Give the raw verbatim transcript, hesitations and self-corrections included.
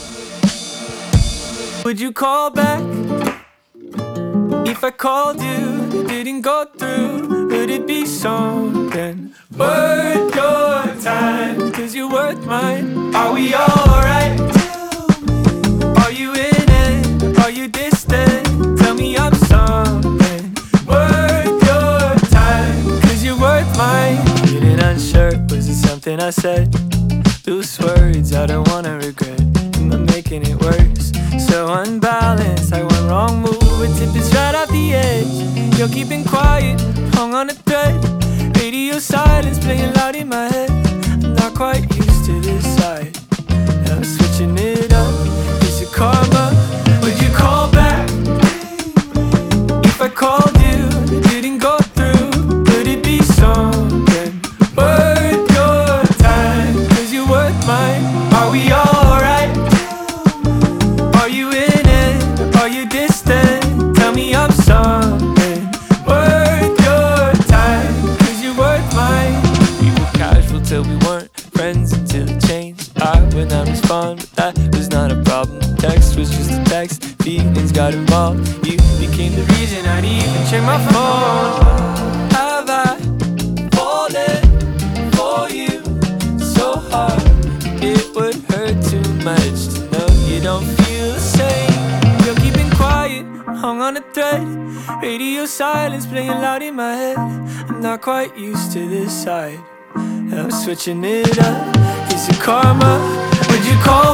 Would you call back if I called you, it didn't go through? Would it be something worth your time? Cause you're worth mine. Are we alright? Are you in it? Are you distant? Tell me I'm something worth your time. Cause you're worth mine. Feeling unsure, was it something I said? Loose words I don't wanna regret. Am I making it worse? So unbalanced, like one wrong move, a tip is right off the edge. You're keeping quiet, hung on a thread. Radio silence playing loud in my head. I'm not quite used to this side. Now I'm switching it up. Is it karma? Would you call back if I called you, it didn't go through? Would it be something worth your time? Cause you're worth mine. Are we alright? Are you in it? Are you distant? Tell me I'm something worth your time. Cause you're worth mine. We were casual till we weren't friends until it changed. I would not respond, but that was not a problem. Text was just a text, feelings got involved. You became the reason I'd even check my phone. Have I fallen for you so hard? It would hurt too much to know you don't feel the same. You're keeping quiet, hung on a thread. Radio silence playing loud in my head. I'm not quite used to this side. I'm switching it up. Is it karma? Would you call